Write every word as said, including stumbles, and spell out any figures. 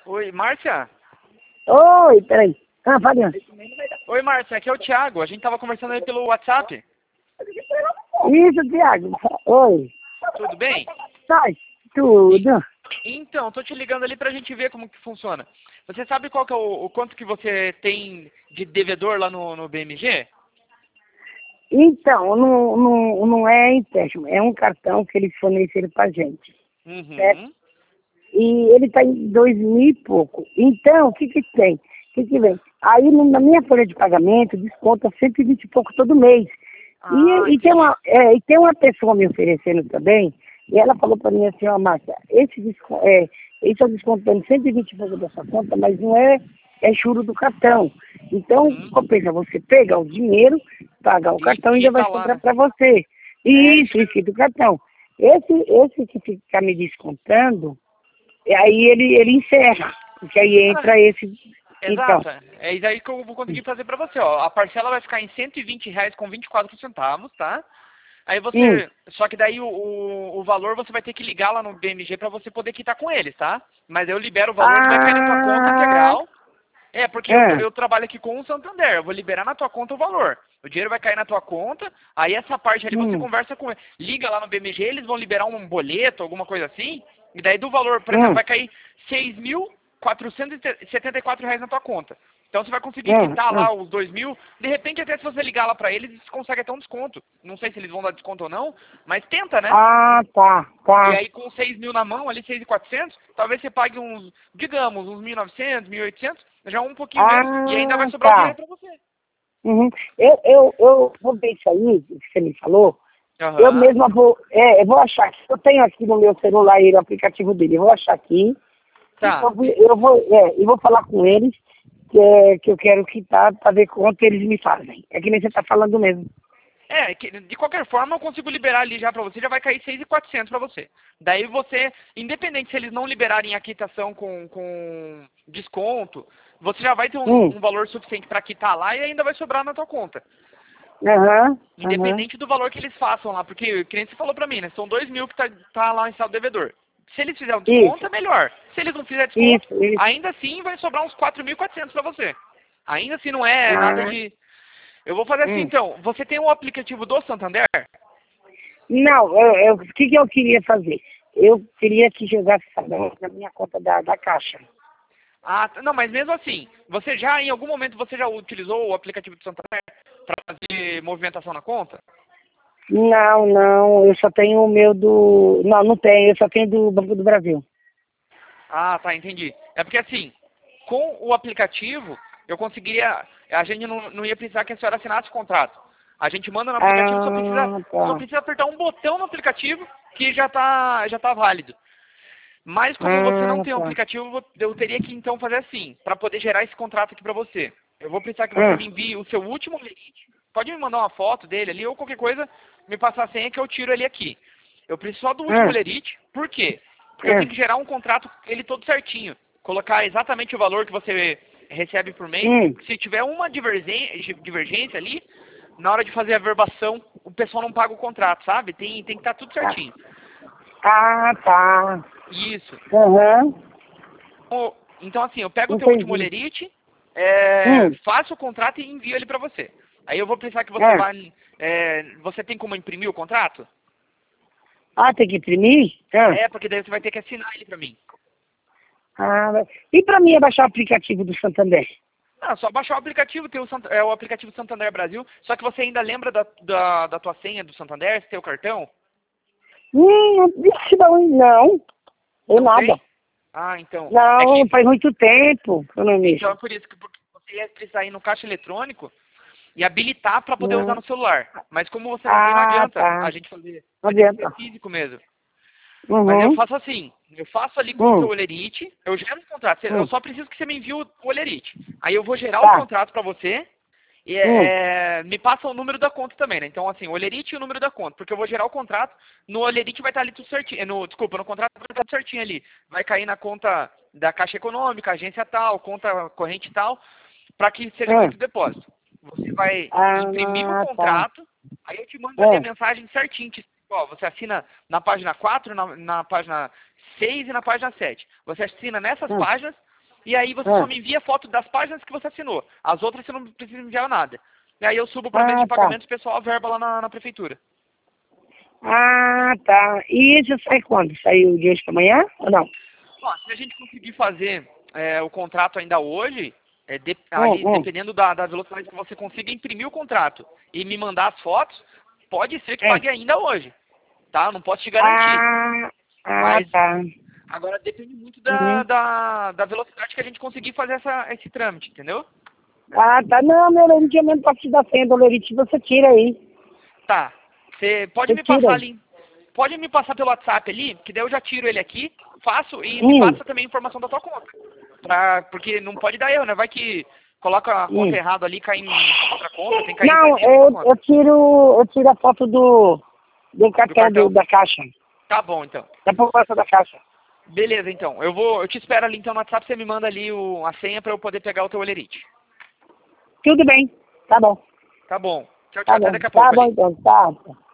Oi, Márcia? Oi, peraí. Ah, Fabiano. Oi, Márcia, aqui é o Thiago. A gente tava conversando aí pelo WhatsApp. Isso, Tiago. Oi. Tudo bem? Tá, tudo. Então, tô te ligando ali pra gente ver como que funciona. Você sabe qual que é o, o quanto que você tem de devedor lá no, no B M G? Então, não, não, não é empréstimo, é um cartão que eles forneceram pra gente, certo? Uhum. E ele tá em dois mil e pouco. Então, o que que tem? O que que vem? Aí, no- na minha folha de pagamento, desconta cento e vinte e pouco todo mês. Ah, E, e, tem entendi. uma, é, e tem uma pessoa me oferecendo também, e ela falou para mim assim, ó, Márcia, esse desconto, é, eles estão descontando cento e vinte e pouco da sua conta, mas não é, é juro do cartão. Então, Uhum. compensa você pegar o dinheiro, pagar o E cartão e ainda vai quita lá, sobrar né? para você. É E isso isso, mesmo. isso do cartão. Esse, esse que fica me descontando, e aí ele, ele encerra, porque aí Ah, entra esse, então. exato. É isso aí que eu vou conseguir fazer pra você, ó. A parcela vai ficar em cento e vinte reais com vinte e quatro centavos, tá? Aí Hum. você, só que daí o, o, o valor você vai ter que ligar lá no B M G pra você poder quitar com eles, tá? Mas eu libero o valor, ele vai cair na tua conta Ah, integral. É, porque eu, ah, eu trabalho aqui com o Santander, eu vou liberar na tua conta o valor. O dinheiro vai cair na tua conta, aí essa parte ali você hum, conversa com ele. Liga lá no B M G, eles vão liberar um boleto, alguma coisa assim, e daí do valor, por exemplo, hum, vai cair seis mil quatrocentos e setenta e quatro reais na tua conta. Então você vai conseguir hum, quitar hum. lá os dois mil, de repente até se você ligar lá pra eles, eles conseguem até um desconto. Não sei se eles vão dar desconto ou não, mas tenta, né? Ah, tá, E tá. aí com seis mil na mão, ali seis mil e quatrocentos, talvez você pague uns, digamos, uns mil e novecentos, mil e oitocentos, já um pouquinho menos, e ainda vai Ah, sobrar o dinheiro tá. pra você. Uhum. Eu, eu, eu vou ver isso aí, que você me falou. Eu Aham, mesma vou, é, eu vou achar aqui. Eu tenho aqui no meu celular ele, o aplicativo dele. Eu vou achar aqui. E tá. eu, vou- eu vou, é, e vou falar com eles que, é, que eu quero quitar para ver quanto eles me fazem. É que nem você está falando mesmo. É, que- de qualquer forma eu consigo liberar ali já pra você, já vai cair seis mil e quatrocentos pra você. Daí você, independente se eles não liberarem a quitação com, com desconto, você já vai ter um, Hum. um valor suficiente pra quitar lá e ainda vai sobrar na tua conta. Aham, aham. Independente do valor que eles façam lá, porque o cliente falou pra mim, né? São dois mil que tá, tá lá em saldo devedor. Se eles fizerem um desconto, Isso, é melhor. Se eles não fizerem desconto, isso, isso. ainda assim vai sobrar uns quatro mil e quatrocentos pra você. Ainda assim não é nada Ah, de... Eu vou fazer assim hum. então. Você tem o aplicativo do Santander? Não, eu, eu- o que, que eu queria fazer? Eu queria que jogasse sabe, na minha conta da, da Caixa. Ah, tá- não, mas mesmo assim, você já, em algum momento, você já utilizou o aplicativo do Santander para fazer movimentação na conta? Não, não, eu só tenho o meu do... Não, não tenho, eu só tenho do Banco do Brasil. Ah, tá, entendi. É porque assim, com o aplicativo, eu conseguiria, a gente não, não ia precisar que a senhora assinasse o contrato. A gente manda no aplicativo, só precisa, Ah, só tá. precisa apertar um botão no aplicativo que já tá, já tá válido. Mas como você não Ah, tem um tá. aplicativo, eu vou- eu teria que então fazer assim, para poder gerar esse contrato aqui para você. Eu vou precisar que você Ah, me envie o seu último lerite. Pode me mandar uma foto dele ali ou qualquer coisa, me passar a senha que eu tiro ele aqui. Eu preciso só do último ah, lerite. Por quê? Porque eu ah, tenho que gerar um contrato, ele todo certinho. Colocar exatamente o valor que você recebe por mês. hum. Se tiver uma divergência, divergência ali, na hora de fazer a verbação, o pessoal não paga o contrato, sabe? Tem, tem que estar tudo Ah, certinho. ah, tá. Isso. Aham, O- Então, assim, eu pego o teu último entendi. lerite, é, Hum, faço o contrato e envio ele pra você. Aí eu vou precisar que você ah. vá... é, você tem como imprimir o contrato? Ah, tem que imprimir? Ah, É, porque daí você vai ter que assinar ele pra mim. ah, mas- e para mim é baixar o aplicativo do Santander? Não, só baixar o aplicativo, tem o, Sant- é, o aplicativo Santander Brasil, só que você ainda lembra da, da, da tua senha do Santander, teu cartão? Hum, vixe, não, não, ou Não nada. tem? Ah, então. É Não, que... faz muito tempo que eu não Então mexo. é por isso que porque você ia precisar ir no caixa eletrônico e habilitar para poder usar Não. no celular. Mas como você não tem, não Ah, adianta tá. a gente fazer. Não Vai ter que ser adianta. físico mesmo. Mas eu Uhum. faço assim, eu faço ali com o seu Hum, olerite, eu gero um contrato, eu hum. só preciso que você me envie o olerite. Aí eu vou gerar o Tá. contrato para você e Hum. é, é, me passa o número da conta também, né? Então assim, o olerite e o número da conta, porque eu vou gerar o contrato, no olerite vai estar ali tudo certinho, no, desculpa, no contrato vai estar tudo certinho ali. Vai cair na conta da Caixa Econômica, agência tal, conta corrente tal, para que seja Hum. feito o depósito. Você vai imprimir o Ah, tá. contrato, aí eu te mando ali a Ah, mensagem certinho, te- ó, você assina na página quatro, na, na página seis e na página sete. Você assina nessas hum. páginas, e aí você Ah. só me envia foto das páginas que você assinou. As outras você não precisa enviar nada. E aí eu subo para Ah, mesa de tá. pagamentos, o pessoal verba lá na, na prefeitura. Ah, tá. E isso sai quando? Saiu de hoje para amanhã ou não? Ó, se a gente conseguir fazer é, o contrato ainda hoje, é, de- Hum, aí, hum. dependendo da, da velocidade que você consiga imprimir o contrato e me mandar as fotos, pode ser que É. pague ainda hoje, tá? Eu não posso te garantir. Ah, ah, Mas tá. agora depende muito da, Uhum. da, da velocidade que a gente conseguir fazer essa, esse trâmite, entendeu? Ah, tá. Não, meu Lerite, eu mesmo posso te dar senha do Lerite, você tira aí. Tá. Você pode Você me tira passar aí. ali. Pode me passar pelo WhatsApp ali, que daí eu já tiro ele aqui, faço e me Hum, passa também a informação da tua conta. Pra, porque não pode dar erro, né? Vai que coloca a conta hum. errada ali, cai em outra conta, tem que cair Não, em cima da eu, conta. eu tiro, eu tiro a foto do, do Do cartão do- cartão. da caixa. Tá bom, então. Da poupança da caixa. Beleza, então. Eu vou, eu te espero ali então no WhatsApp, você me manda ali o, a senha pra eu poder pegar o teu olerite. Tudo bem. Tá bom. Tá bom. Tchau, tchau. Tá Até bom. daqui a Tá pouco bom ali. então. Tá.